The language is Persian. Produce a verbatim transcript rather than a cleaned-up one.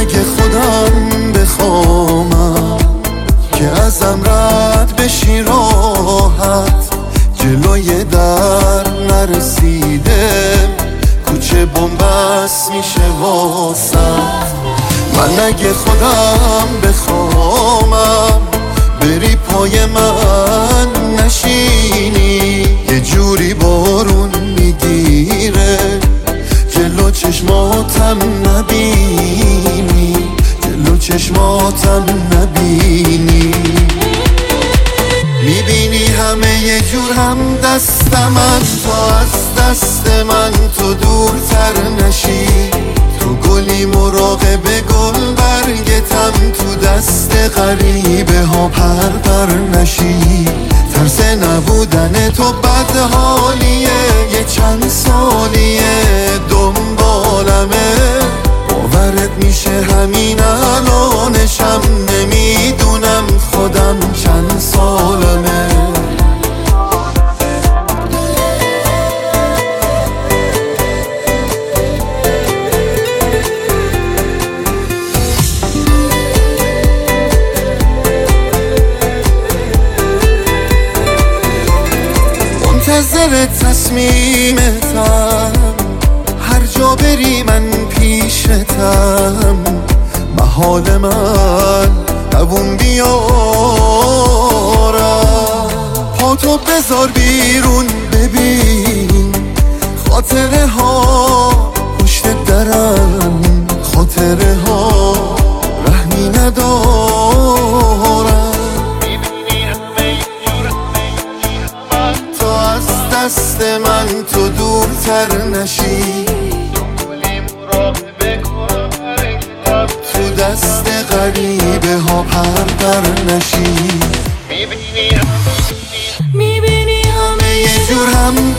اگه خودم بخوامم که ازم رد بشی راحت، جلوی در نرسیده کوچه بنبست میشه واسم. من اگه خودم بخوامم بری پای من نشینی، یه جوری بارون میگیره جلو چشماتم نبینی، جلو چشماتم نبینی. میبینی همه یه جور هم دستم از تو، از دست من تو دورتر نشی. تو گلی مراقب گل برگتم، تو دست غریبه ها پر پر نشی. ترس نبودن تو بد حالیه، یه چند سالیه دنبالمه. باورت میشه همین الانشم نمیدونم خودم چند سالمه. منتظر تصمیمتم، هر جا بری من پیشتم. محال من دوون بیارم، پاتو بذار بیرون ببین خاطره ها پشت درم، خاطره ها رحمی ندارم. دست من تو دورتر نشی، تو دست غریبه ها پر پر نشی. میبینی همه یه جور هم